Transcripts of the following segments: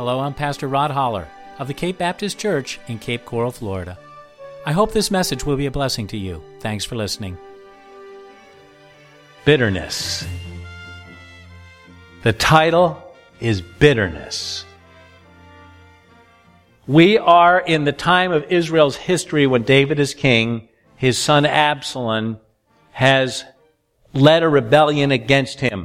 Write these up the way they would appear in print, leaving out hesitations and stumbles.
Hello, I'm Pastor Rod Holler of the Cape Baptist Church in Cape Coral, Florida. I hope this message will be a blessing to you. Thanks for listening. Bitterness. The title is Bitterness. We are in the time of Israel's history when David is king. His son Absalom has led a rebellion against him.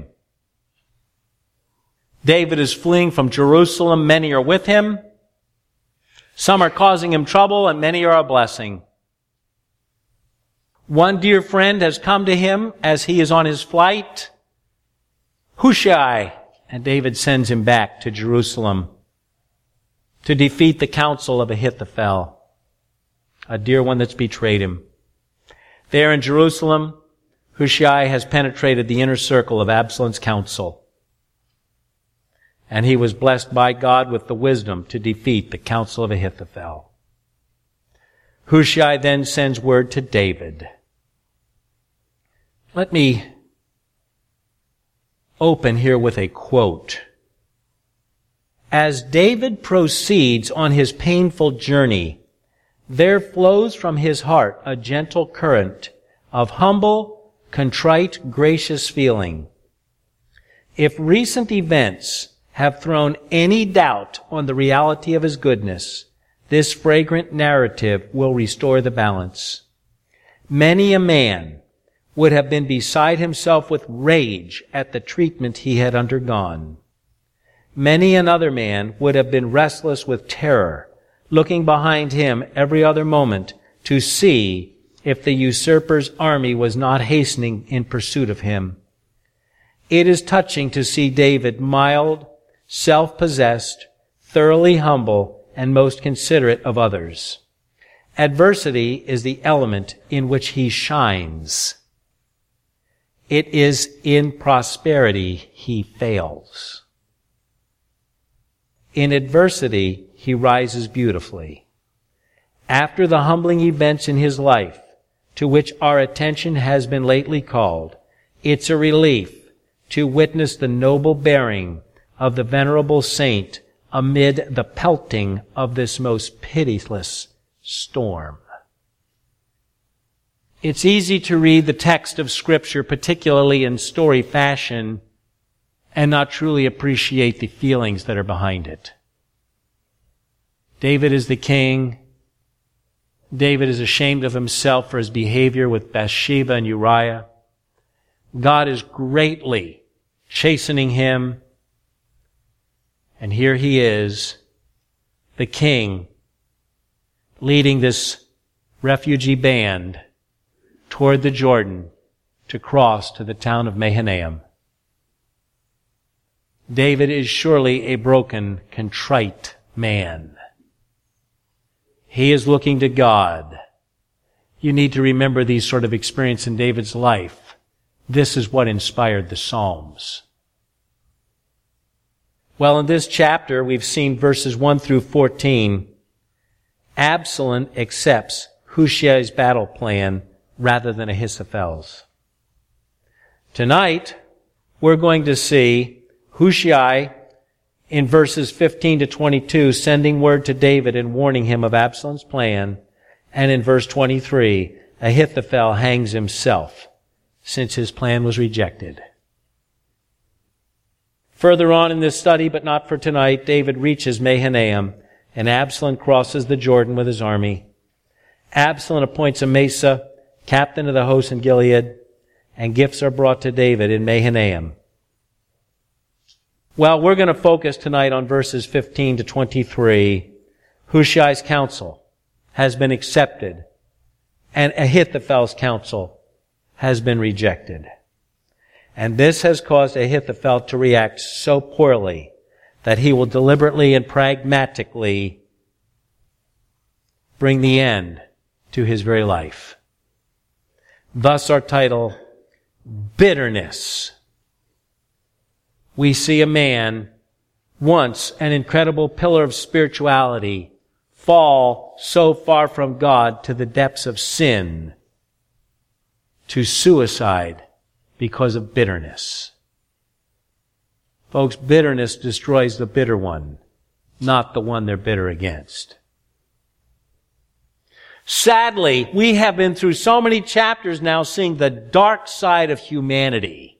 David is fleeing from Jerusalem. Many are with him. Some are causing him trouble, and many are a blessing. One dear friend has come to him as he is on his flight, Hushai, and David sends him back to Jerusalem to defeat the counsel of Ahithophel, a dear one that's betrayed him. There in Jerusalem, Hushai has penetrated the inner circle of Absalom's counsel, and he was blessed by God with the wisdom to defeat the counsel of Ahithophel. Hushai then sends word to David. Let me open here with a quote. As David proceeds on his painful journey, there flows from his heart a gentle current of humble, contrite, gracious feeling. If recent events have thrown any doubt on the reality of his goodness, this fragrant narrative will restore the balance. Many a man would have been beside himself with rage at the treatment he had undergone. Many another man would have been restless with terror, looking behind him every other moment to see if the usurper's army was not hastening in pursuit of him. It is touching to see David mild, self-possessed, thoroughly humble, and most considerate of others. Adversity is the element in which he shines. It is in prosperity he fails. In adversity, he rises beautifully. After the humbling events in his life, to which our attention has been lately called, it's a relief to witness the noble bearing of the venerable saint amid the pelting of this most pitiless storm. It's easy to read the text of Scripture, particularly in story fashion, and not truly appreciate the feelings that are behind it. David is the king. David is ashamed of himself for his behavior with Bathsheba and Uriah. God is greatly chastening him. And here he is, the king, leading this refugee band toward the Jordan to cross to the town of Mahanaim. David is surely a broken, contrite man. He is looking to God. You need to remember these sort of experiences in David's life. This is what inspired the Psalms. Well, in this chapter, we've seen verses 1 through 14. Absalom accepts Hushai's battle plan rather than Ahithophel's. Tonight, we're going to see Hushai in verses 15 to 22 sending word to David and warning him of Absalom's plan. And in verse 23, Ahithophel hangs himself since his plan was rejected. Further on in this study, but not for tonight, David reaches Mahanaim, and Absalom crosses the Jordan with his army. Absalom appoints Amasa captain of the host in Gilead, and gifts are brought to David in Mahanaim. Well, we're going to focus tonight on verses 15 to 23. Hushai's counsel has been accepted, and Ahithophel's counsel has been rejected. And this has caused Ahithophel to react so poorly that he will deliberately and pragmatically bring the end to his very life. Thus our title, Bitterness. We see a man, once an incredible pillar of spirituality, fall so far from God to the depths of sin, to suicide because of bitterness. Folks, bitterness destroys the bitter one. not the one they're bitter against. Sadly, we have been through so many chapters now seeing the dark side of humanity.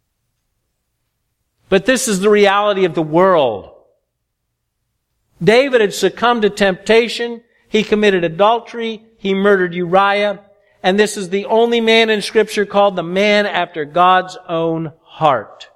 But this is the reality of the world. David had succumbed to temptation. He committed adultery. He murdered Uriah. And this is the only man in Scripture called the man after God's own heart.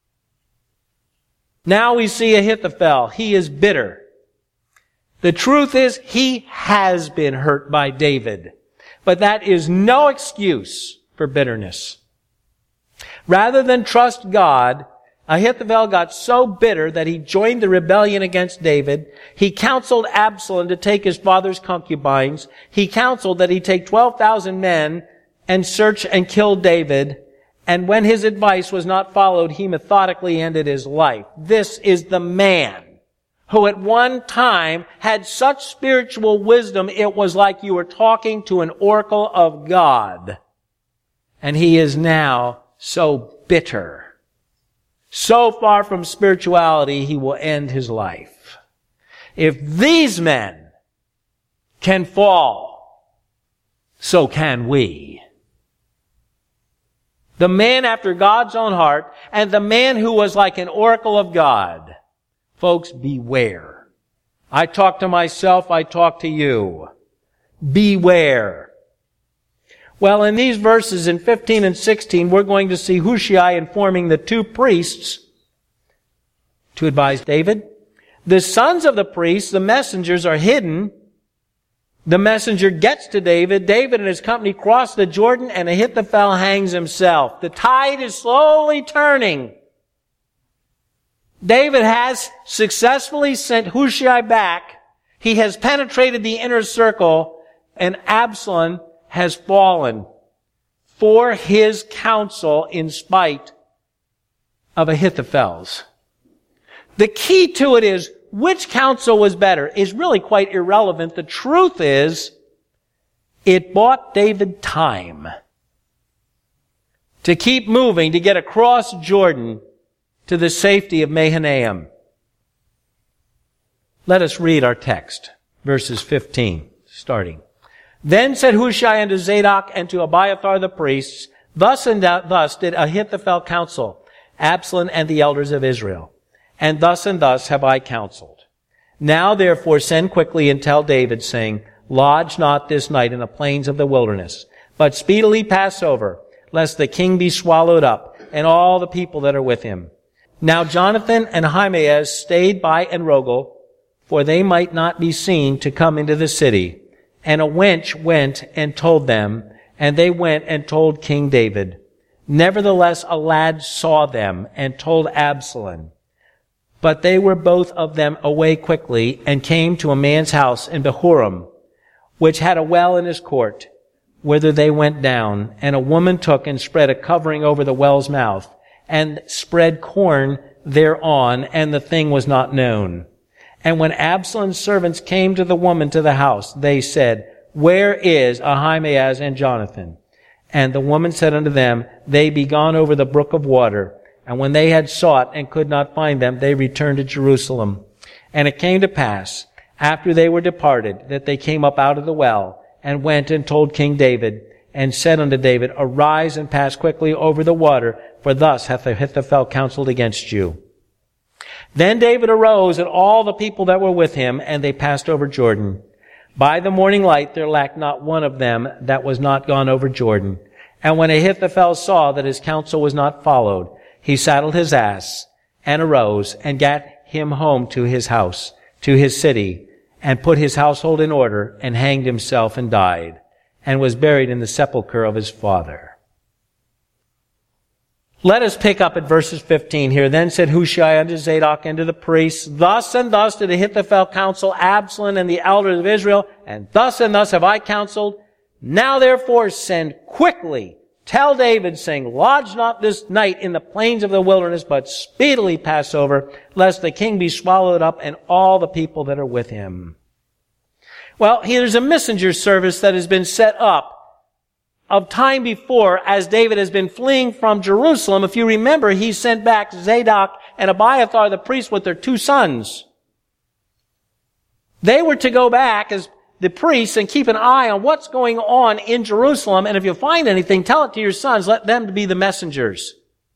Now we see Ahithophel. He is bitter. The truth is, he has been hurt by David. But that is no excuse for bitterness. Rather than trust God, Ahithophel got so bitter that he joined the rebellion against David. He counseled Absalom to take his father's concubines. He counseled that he take 12,000 men and search and kill David. And when his advice was not followed, he methodically ended his life. This is the man who at one time had such spiritual wisdom, it was like you were talking to an oracle of God. And he is now so bitter. So far from spirituality, he will end his life. If these men can fall, so can we. The man after God's own heart, and the man who was like an oracle of God. Folks, beware. I talk to myself, I talk to you. Beware. Well, in these verses, in 15 and 16, we're going to see Hushai informing the two priests to advise David. The sons of the priests, the messengers, are hidden. The messenger gets to David. David and his company cross the Jordan, and Ahithophel hangs himself. The tide is slowly turning. David has successfully sent Hushai back. He has penetrated the inner circle, and Absalom has fallen for his counsel in spite of Ahithophel's. The key to it is, which counsel was better is really quite irrelevant. The truth is, it bought David time to keep moving, to get across Jordan to the safety of Mahanaim. Let us read our text, verses 15, starting. Then said Hushai unto Zadok and to Abiathar the priests, Thus and thus did Ahithophel counsel Absalom and the elders of Israel. And thus have I counseled. Now therefore send quickly and tell David, saying, Lodge not this night in the plains of the wilderness, but speedily pass over, lest the king be swallowed up, and all the people that are with him. Now Jonathan and Ahimaaz stayed by Enrogel, for they might not be seen to come into the city. And a wench went and told them, and they went and told King David. Nevertheless, a lad saw them and told Absalom. But they were both of them away quickly and came to a man's house in Bahurim, which had a well in his court, whither they went down. And a woman took and spread a covering over the well's mouth and spread corn thereon, and the thing was not known. And when Absalom's servants came to the woman to the house, they said, Where is Ahimaaz and Jonathan? And the woman said unto them, They be gone over the brook of water. And when they had sought and could not find them, they returned to Jerusalem. And it came to pass, after they were departed, that they came up out of the well, and went and told King David, and said unto David, Arise and pass quickly over the water, for thus hath Ahithophel counseled against you. Then David arose, and all the people that were with him, and they passed over Jordan. By the morning light there lacked not one of them that was not gone over Jordan. And when Ahithophel saw that his counsel was not followed, he saddled his ass, and arose, and gat him home to his house, to his city, and put his household in order, and hanged himself and died, and was buried in the sepulchre of his father. Let us pick up at verses 15 here. Then said Hushai unto Zadok and to the priests, Thus and thus did Ahithophel counsel Absalom and the elders of Israel, and thus have I counseled. Now therefore send quickly, tell David, saying, Lodge not this night in the plains of the wilderness, but speedily pass over, lest the king be swallowed up and all the people that are with him. Well, here's a messenger service that has been set up of time before, as David has been fleeing from Jerusalem. If you remember, he sent back Zadok and Abiathar the priest with their two sons. They were to go back as the priests and keep an eye on what's going on in Jerusalem. And if you find anything, tell it to your sons. Let them be the messengers.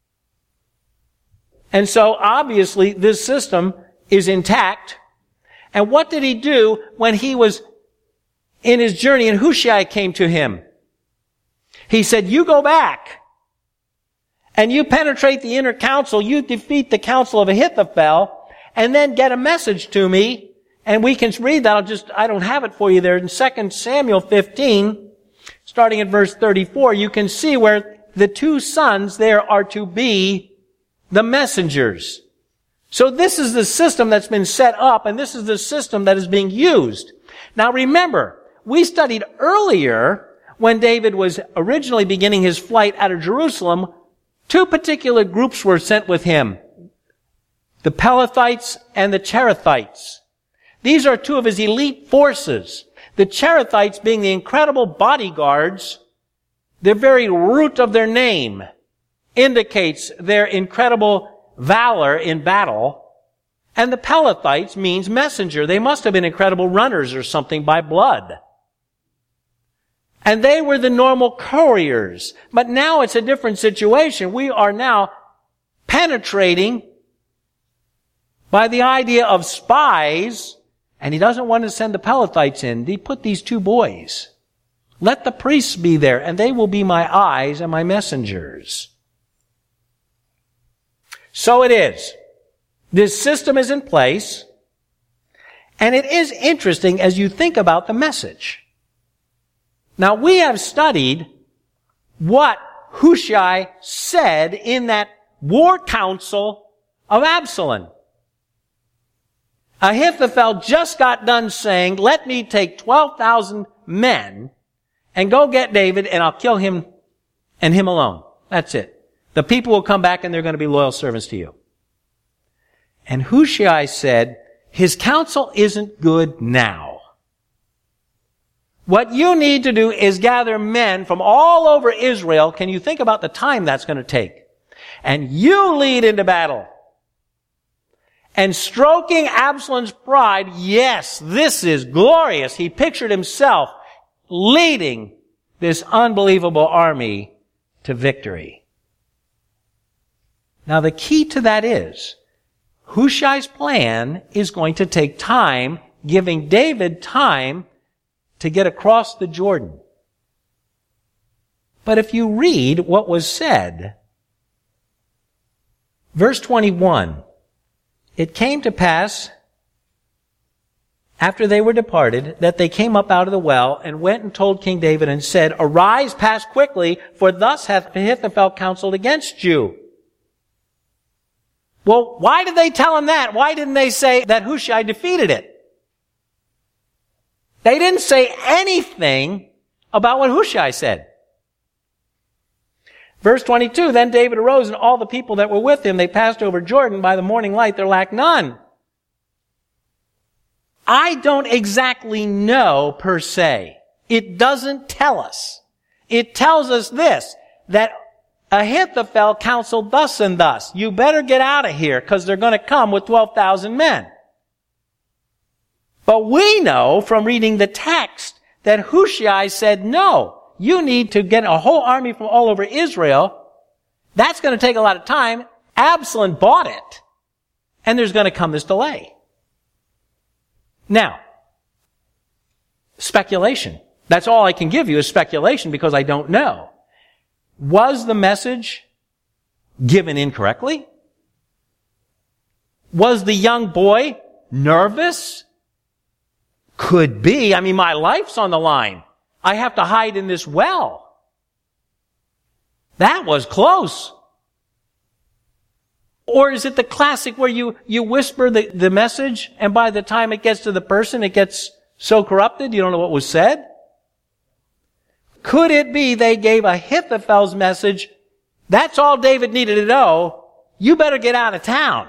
And so obviously this system is intact. And what did he do when he was in his journey and Hushai came to him? He said, you go back and you penetrate the inner council. You defeat the council of Ahithophel and then get a message to me. And we can read that. I don't have it for you there. In 2 Samuel 15, starting at verse 34, you can see where the two sons there are to be the messengers. So this is the system that's been set up, and this is the system that is being used. Now remember, we studied earlier when David was originally beginning his flight out of Jerusalem, two particular groups were sent with him. The Pelethites and the Cherethites. These are two of his elite forces. The Cherethites being the incredible bodyguards, the very root of their name indicates their incredible valor in battle. And the Pelethites means messenger. They must have been incredible runners or something by blood. And they were the normal couriers. But now it's a different situation. We are now penetrating by the idea of spies. And he doesn't want to send the Pelethites in. He put these two boys. Let the priests be there, and they will be my eyes and my messengers. So it is. This system is in place. And it is interesting as you think about the message. Now, we have studied what Hushai said in that war council of Absalom. Ahithophel just got done saying, let me take 12,000 men and go get David and I'll kill him and him alone. That's it. The people will come back and they're going to be loyal servants to you. And Hushai said, his counsel isn't good now. What you need to do is gather men from all over Israel. Can you think about the time that's going to take? And you lead into battle. And stroking Absalom's pride, yes, this is glorious. He pictured himself leading this unbelievable army to victory. Now the key to that is, Hushai's plan is going to take time, giving David time to get across the Jordan. But if you read what was said, verse 21, it came to pass, after they were departed, that they came up out of the well and went and told King David and said, arise, pass quickly, for thus hath Ahithophel counseled against you. Well, why did they tell him that? Why didn't they say that Hushai defeated it? They didn't say anything about what Hushai said. Verse 22, then David arose and all the people that were with him, they passed over Jordan. By the morning light there lacked none. I don't exactly know per se. It doesn't tell us. It tells us this, that Ahithophel counseled thus and thus. You better get out of here because they're going to come with 12,000 men. But we know from reading the text that Hushai said, no, you need to get a whole army from all over Israel. That's going to take a lot of time. Absalom bought it. And there's going to come this delay. Now, speculation. That's all I can give you is speculation because I don't know. Was the message given incorrectly? Was the young boy nervous? Could be. I mean, my life's on the line. I have to hide in this well. That was close. Or is it the classic where you whisper the message and by the time it gets to the person, it gets so corrupted you don't know what was said? Could it be they gave Ahithophel's message, that's all David needed to know, you better get out of town?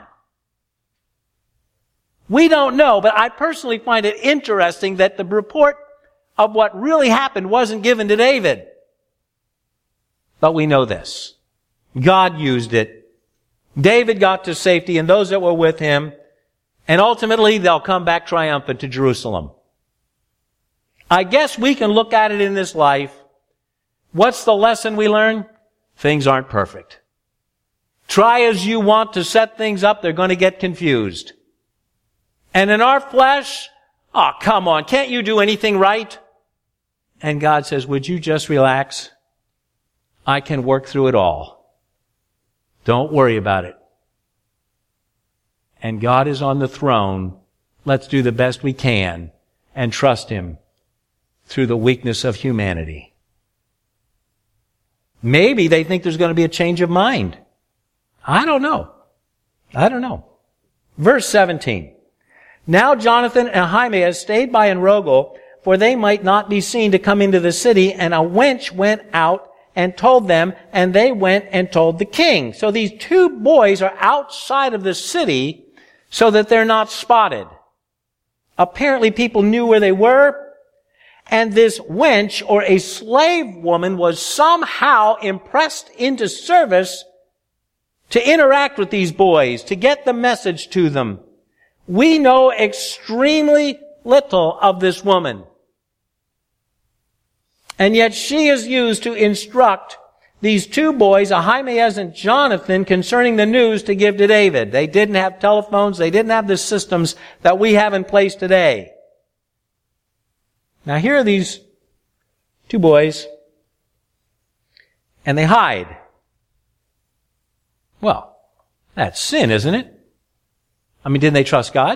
We don't know, but I personally find it interesting that the report of what really happened wasn't given to David. But we know this. God used it. David got to safety, and those that were with him And ultimately, they'll come back triumphant to Jerusalem. I guess we can look at it in this life. What's the lesson we learn? Things aren't perfect. Try as you want to set things up, they're going to get confused. And in our flesh, oh, come on, can't you do anything right? And God says, would you just relax? I can work through it all. Don't worry about it. And God is on the throne. Let's do the best we can and trust Him through the weakness of humanity. Maybe they think there's going to be a change of mind. I don't know. Verse 17. Now Jonathan and Ahimaaz stayed by Enrogel, for they might not be seen to come into the city, and a wench went out and told them, and they went and told the king. So these two boys are outside of the city so that they're not spotted. Apparently people knew where they were, and this wench, or a slave woman, was somehow impressed into service to interact with these boys, to get the message to them. We know extremely little of this woman. And yet she is used to instruct these two boys, Ahimaaz and Jonathan, concerning the news to give to David. They didn't have telephones. They didn't have the systems that we have in place today. Now here are these two boys, and they hide. Well, that's sin, isn't it? I mean, didn't they trust God?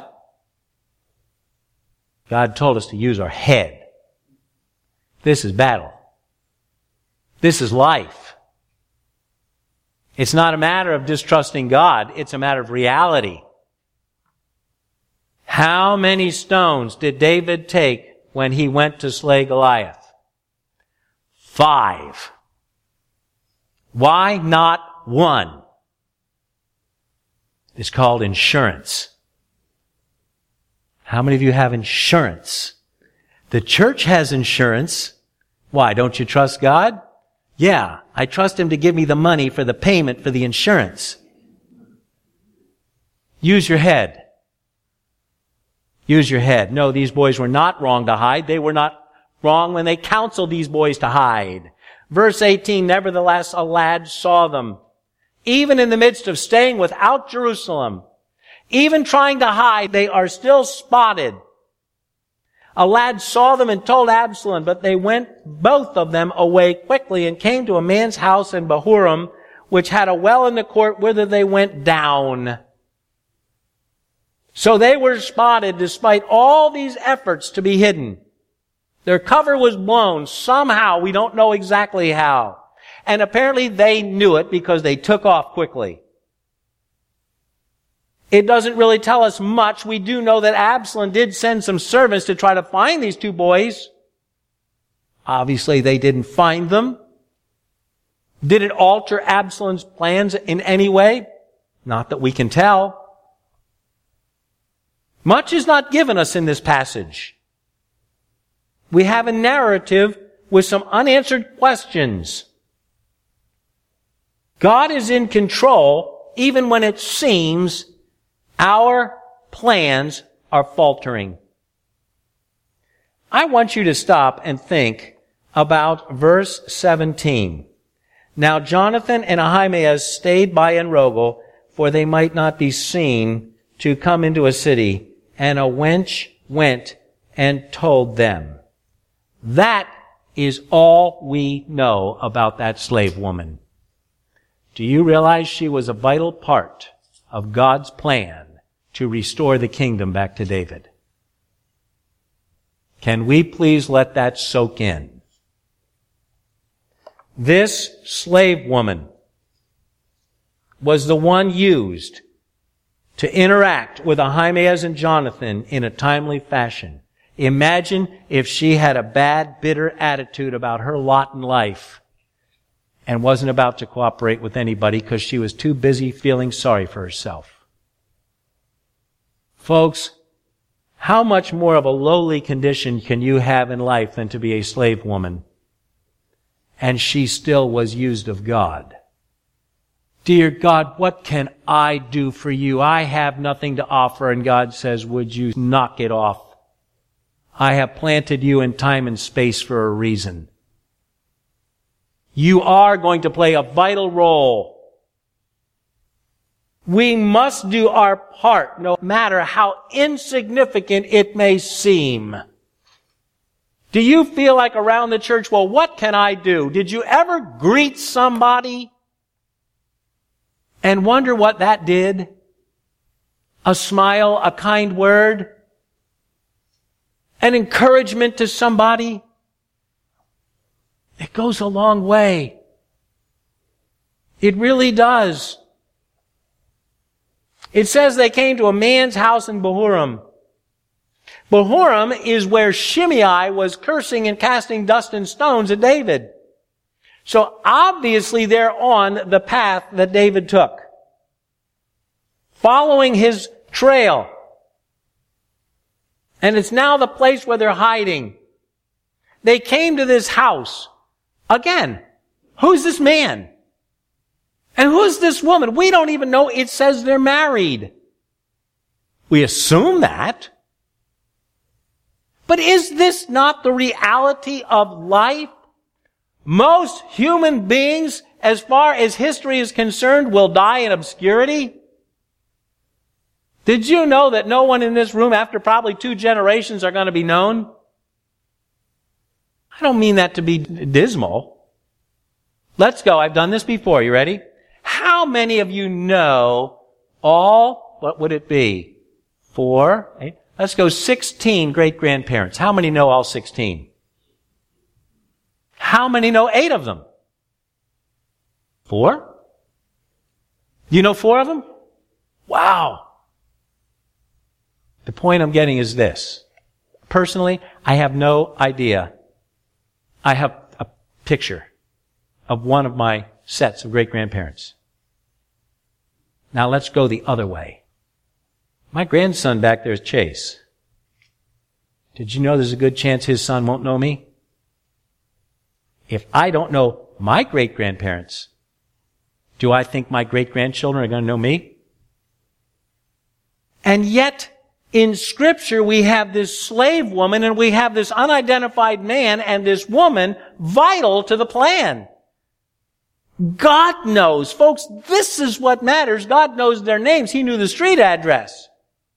God told us to use our head. This is battle. This is life. It's not a matter of distrusting God. It's a matter of reality. How many stones did David take when he went to slay Goliath? 5. Why not 1? It's called insurance. How many of you have insurance? The church has insurance. Why, don't you trust God? Yeah, I trust Him to give me the money for the payment for the insurance. Use your head. Use your head. No, these boys were not wrong to hide. They were not wrong when they counseled these boys to hide. Verse 18, nevertheless, a lad saw them. Even in the midst of staying without Jerusalem, even trying to hide, they are still spotted. A lad saw them and told Absalom, but they went, both of them, away quickly and came to a man's house in Bahurim, which had a well in the court, whither they went down. So they were spotted despite all these efforts to be hidden. Their cover was blown somehow. We don't know exactly how. And apparently they knew it because they took off quickly. It doesn't really tell us much. We do know that Absalom did send some servants to try to find these two boys. Obviously, they didn't find them. Did it alter Absalom's plans in any way? Not that we can tell. Much is not given us in this passage. We have a narrative with some unanswered questions. God is in control even when it seems our plans are faltering. I want you to stop and think about verse 17. Now Jonathan and Ahimaaz stayed by Enrogel, for they might not be seen to come into a city, and a wench went and told them. That is all we know about that slave woman. Do you realize she was a vital part of God's plan to restore the kingdom back to David? Can we please let that soak in? This slave woman was the one used to interact with Ahimaaz and Jonathan in a timely fashion. Imagine if she had a bad, bitter attitude about her lot in life and wasn't about to cooperate with anybody because she was too busy feeling sorry for herself. Folks, how much more of a lowly condition can you have in life than to be a slave woman? And she still was used of God Dear God, what can I do for you? I have nothing to offer. And God says, would you knock it off? I have planted you in time and space for a reason. You are going to play a vital role. We must do our part, no matter how insignificant it may seem. Do you feel like around the church, well, what can I do? Did you ever greet somebody and wonder what that did? A smile, a kind word, an encouragement to somebody. It goes a long way. It really does. It says they came to a man's house in Bahurim. Bahurim is where Shimei was cursing and casting dust and stones at David. So obviously they're on the path that David took, following his trail. And it's now the place where they're hiding. They came to this house. Again, who's this man? And who's this woman? We don't even know. It says they're married. We assume that. But is this not the reality of life? Most human beings, as far as history is concerned, will die in obscurity. Did you know that no one in this room, after probably 2 generations, are going to be known? I don't mean that to be dismal. Let's go. I've done this before. You ready? How many of you know all, what would it be? 4, 8, let's go 16 great-grandparents. How many know all 16? How many know 8 of them? 4? You know 4 of them? Wow. The point I'm getting is this. Personally, I have no idea. I have a picture of one of my sets of great-grandparents. Now let's go the other way. My grandson back there is Chase. Did you know there's a good chance his son won't know me? If I don't know my great-grandparents, do I think my great-grandchildren are going to know me? And yet, in Scripture, we have this slave woman and we have this unidentified man and this woman vital to the plan. God knows. Folks, this is what matters. God knows their names. He knew the street address.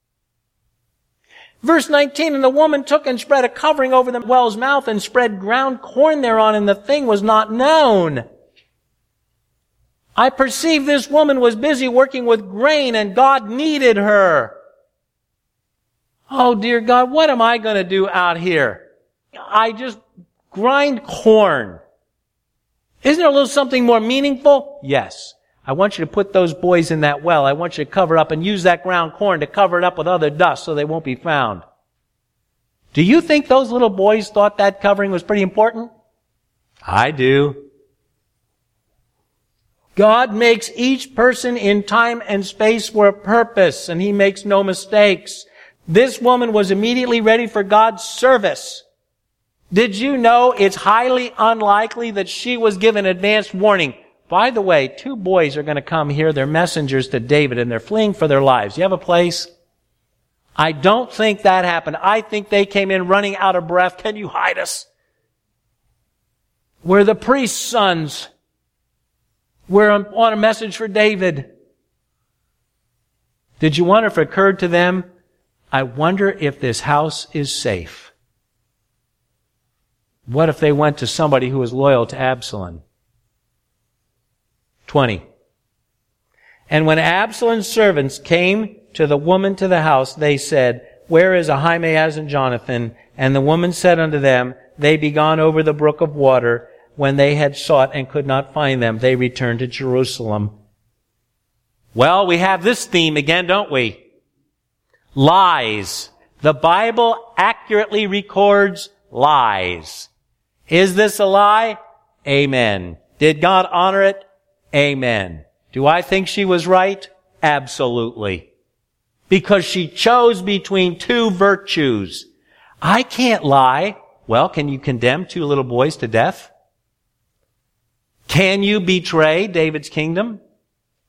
Verse 19, and the woman took and spread a covering over the well's mouth and spread ground corn thereon, and the thing was not known. I perceive this woman was busy working with grain, and God needed her. Oh, dear God, what am I going to do out here? I just grind corn. Isn't there a little something more meaningful? Yes. I want you to put those boys in that well. I want you to cover up and use that ground corn to cover it up with other dust so they won't be found. Do you think those little boys thought that covering was pretty important? I do. God makes each person in time and space for a purpose, and He makes no mistakes. This woman was immediately ready for God's service. Did you know it's highly unlikely that she was given advanced warning? By the way, 2 boys are going to come here. They're messengers to David, and they're fleeing for their lives. You have a place? I don't think that happened. I think they came in running out of breath. Can you hide us? We're the priest's sons. We're on a message for David. Did you wonder if it occurred to them, I wonder if this house is safe? What if they went to somebody who was loyal to Absalom? 20. And when Absalom's servants came to the woman to the house, they said, Where is Ahimaaz and Jonathan? And the woman said unto them, They be gone over the brook of water. When they had sought and could not find them, they returned to Jerusalem. Well, we have this theme again, don't we? Lies. The Bible accurately records lies. Is this a lie? Amen. Did God honor it? Amen. Do I think she was right? Absolutely. Because she chose between 2 virtues. I can't lie. Well, can you condemn 2 little boys to death? Can you betray David's kingdom?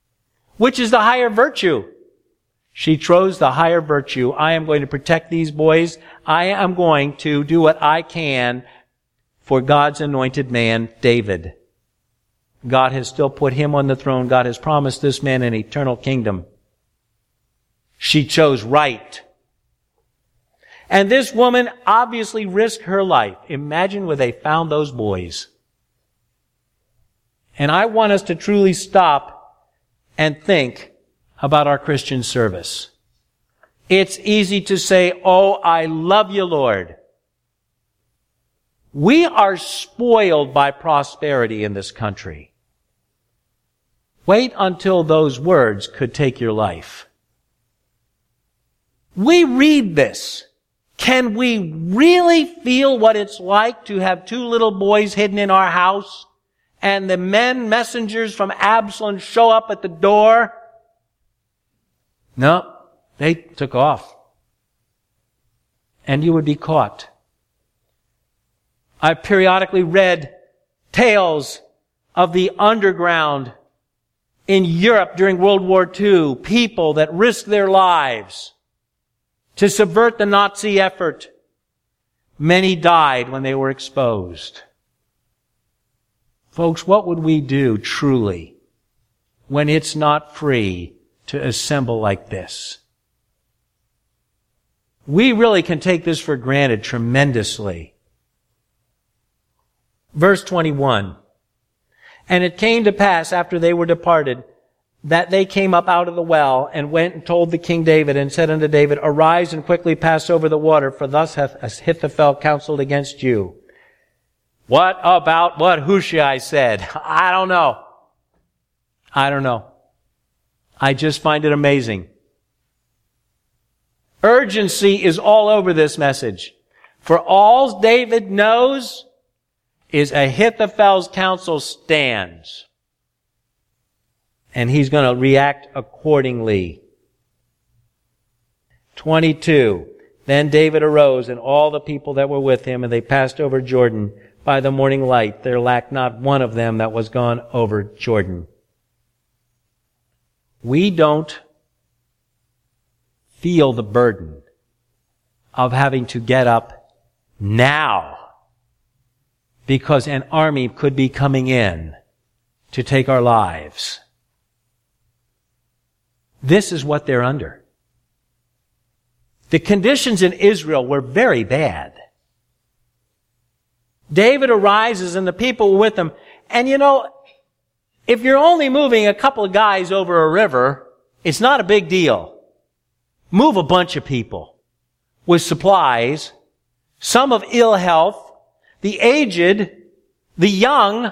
Which is the higher virtue? She chose the higher virtue. I am going to protect these boys. I am going to do what I can for God's anointed man, David. God has still put him on the throne. God has promised this man an eternal kingdom. She chose right. And this woman obviously risked her life. Imagine where they found those boys. And I want us to truly stop and think about our Christian service. It's easy to say, "Oh, I love you, Lord." We are spoiled by prosperity in this country. Wait until those words could take your life. We read this. Can we really feel what it's like to have two little boys hidden in our house and the messengers from Absalom show up at the door? No, they took off. And you would be caught. I've periodically read tales of the underground in Europe during World War II, people that risked their lives to subvert the Nazi effort. Many died when they were exposed. Folks, what would we do truly when it's not free to assemble like this? We really can take this for granted tremendously. Verse 21. And it came to pass after they were departed that they came up out of the well and went and told the king David and said unto David, Arise and quickly pass over the water, for thus hath Ahithophel counseled against you. What about what Hushai said? I don't know. I just find it amazing. Urgency is all over this message. For all David knows is Ahithophel's counsel stands. And he's going to react accordingly. 22. Then David arose and all the people that were with him, and they passed over Jordan by the morning light. There lacked not one of them that was gone over Jordan. We don't feel the burden of having to get up now because an army could be coming in to take our lives. This is what they're under. The conditions in Israel were very bad. David arises and the people were with him. And you know, if you're only moving a couple of guys over a river, it's not a big deal. Move a bunch of people with supplies, some of ill health, the aged, the young.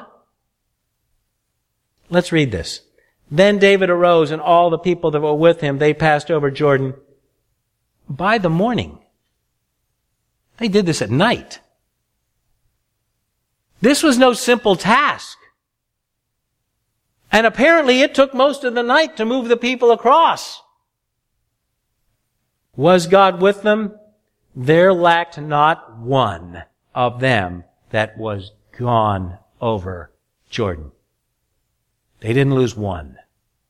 Let's read this. Then David arose and all the people that were with him, they passed over Jordan by the morning. They did this at night. This was no simple task. And apparently it took most of the night to move the people across. Was God with them? There lacked not one of them that was gone over Jordan. They didn't lose one.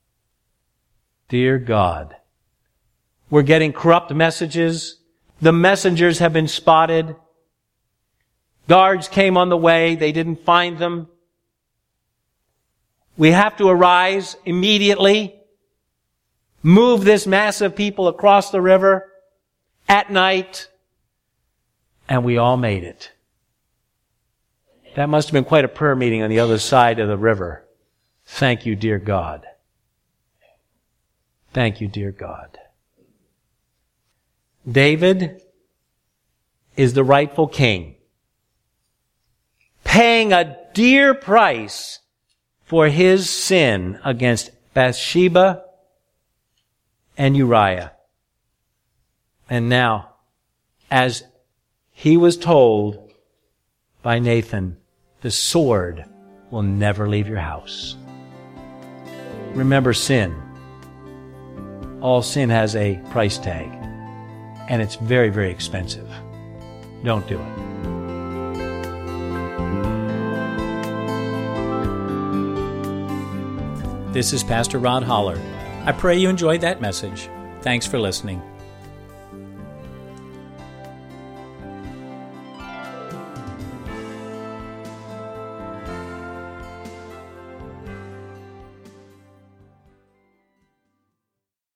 Dear God, we're getting corrupt messages. The messengers have been spotted. Guards came on the way. They didn't find them. We have to arise immediately, move this mass of people across the river at night, and we all made it. That must have been quite a prayer meeting on the other side of the river. Thank you, dear God. Thank you, dear God. David is the rightful king, paying a dear price for his sin against Bathsheba and Uriah. And now, as he was told by Nathan, the sword will never leave your house. Remember sin. All sin has a price tag, and it's very, very expensive. Don't do it. This is Pastor Rod Holler. I pray you enjoyed that message. Thanks for listening.